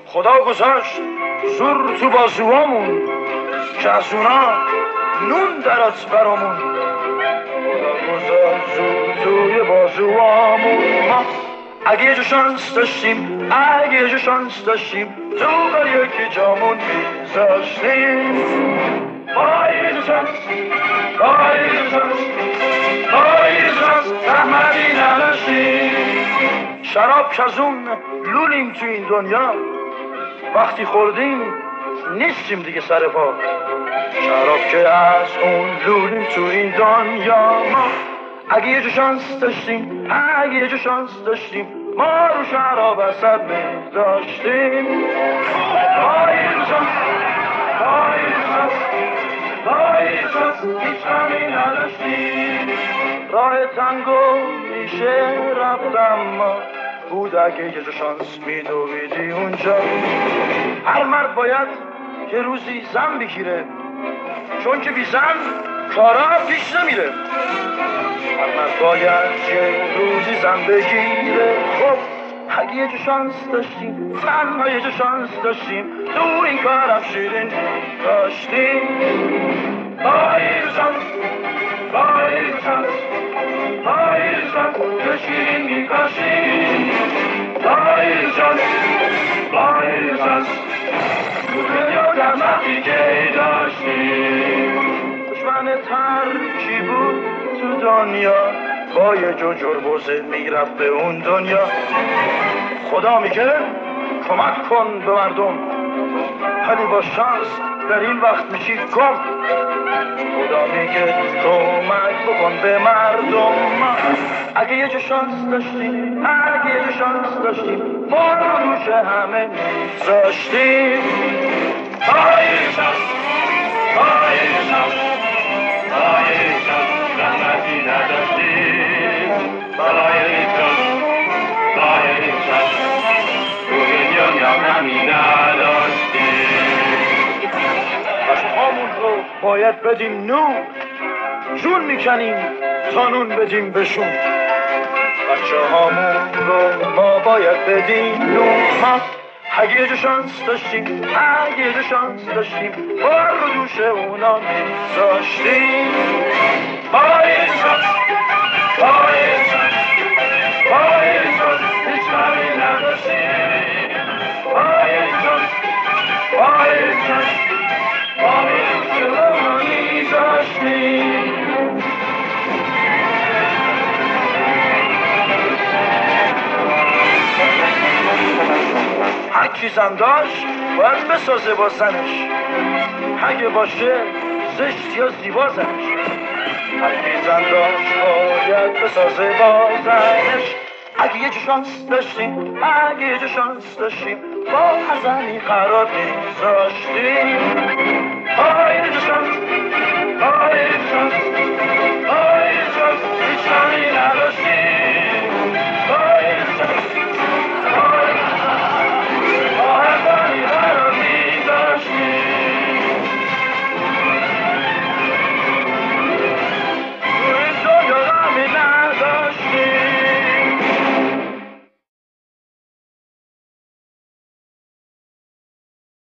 خدا گذاشت زور تو بازوامون که از اونا نون درات برامون. خدا گذاشت زور توی بازوامون. ما اگه یه جو شانس داشتیم، اگه یه جو شانس داشتیم، تو بر یکی جامون میذاشتیم. ما یه جو شانس، ما یه جو شانس، ما یه جو شانس رحمتی نداشتیم. شراب کزون لولیم تو این دنیا، وقتی خوردیم نیستیم دیگه سر پا. شراب که از اون لولیم تو این دنیا. ما اگه یه جو شانس داشتیم، اگه یه جو شانس داشتیم، ما رو شراب اصد می‌داشتیم. ما یه جو شانس، ما یه جو شانس، ما یه جو شانس هیچ غمی نداشتیم. راه تنگو میشه رفتم ما بود اگه یه جو شانس میدویدی اونجا. هر مرد باید یه روزی زن بگیره، چون که بی زن کارا پیش نمیره. هر مرد باید یه روزی زن بگیره. خب اگه یه جو شانس داشتیم، تنها یه جو شانس داشتیم، تو این کارم شیرین داشتیم. با یه جو شانس، با یه جو شانس، با یه جو شانس که شیرین میکاشیم. با یه جو شانس، با یه جو شانس تو دنیا در وقتی که داشتیم. دشمن ترکی بود تو دنیا، با یه جو جربوزه میرفت به اون دنیا. خدا میگه کمک کن به مردم، ولی با شانس در این وقت میشی گم. خدا میگه کمک بکن به مردم. اگه یه جو شانس داشتیم، اگه یه جو شانس داشتیم، ما رو دوش همه میذاشتیم. با یه جو شانس، با یه جو شانس، با یه جو شانس رحمتی نداشتیم. با یه جو شانس، با یه جو شانس توی دنیا همی نداشتیم. عشقامون رو باید بدیم نون، جون میکنیم تا نون بدیم بهشون. بچه هامون رو ما باید بدیم نون. ما اگه یه جو شانس داشتیم، اگه یه جو شانس داشتیم، بار رو دوش اونا میذاشتیم. با یه جو شانس، با یه جو شانس، با یه جو شانس هیچ غمی نداشتیم. با یه جو شانس، با یه جو شانس، با یه جو شانس اونا میذاشتیم. هر کی زن داشت باید بسازه با زنش، اگه باشه زشت یا زیبا زنش. هر کی زن داشت باید بسازه با زنش. اگه یه جو شانس داشتیم، اگه یه جو شانس داشتیم، با هر زنی قرار میذاشتیم. با یه جو شانس، با یه جو شانس،